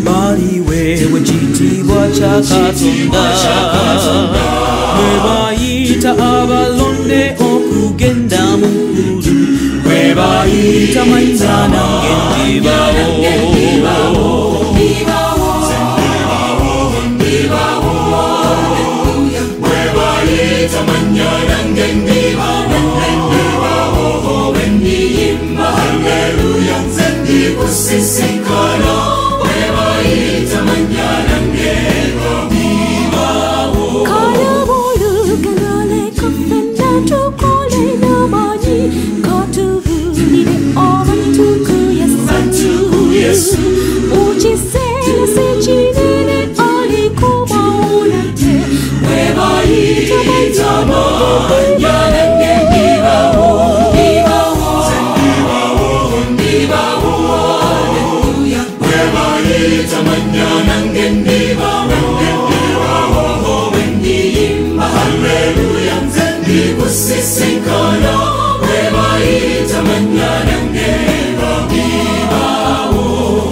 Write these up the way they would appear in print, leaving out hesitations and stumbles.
bali wewe chitibwa cha Katonda webayita abalonde okugenda mu ggulu webayita mannya nange ndibawo webayita mannya nange ndibawo wendiyimba haleluya nze ndikusisikana webayita mannya nange ndibawo kalabolukanale kafenda tukole namanyi katubulire abantu ku Yesu ukisele sekinene alikumaulate webayita mannya nange ndibawo webayita mannya nange ndibawo wendiyimba haleluya nze ndikusisikana webayita mannya nange ndibawo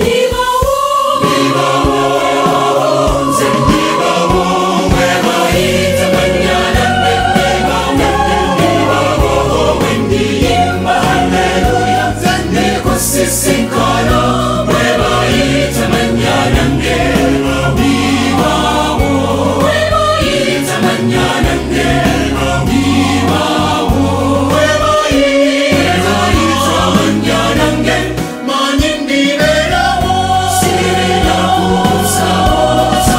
nze ndibawo webayita mannya nange ndibawo wendiyimba haleluya nze ndikusisikana webayita mannya nange ndibawo webayita mannya nange ndibawo webayita mannya nange manyi ndiberawo sirina kubuzabuza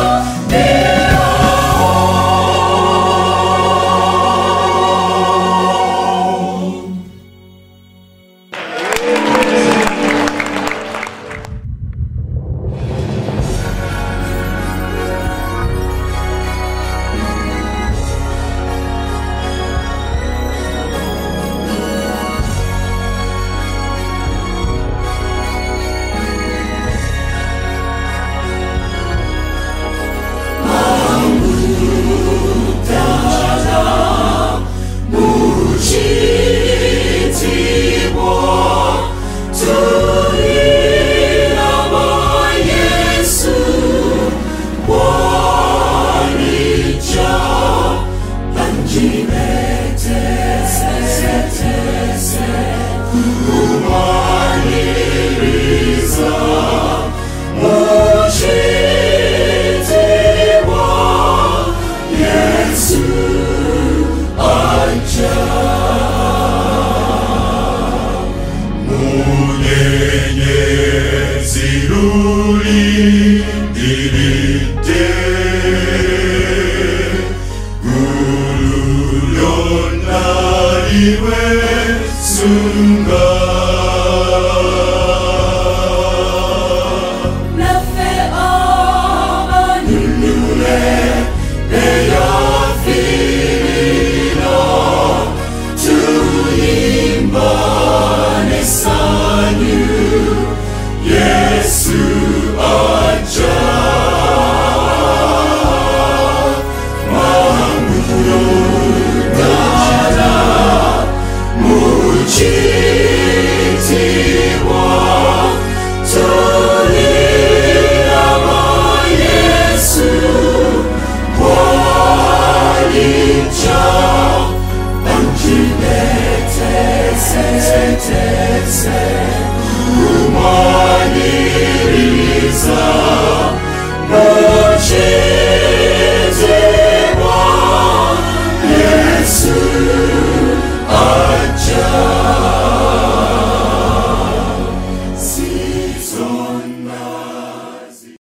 Umaniriza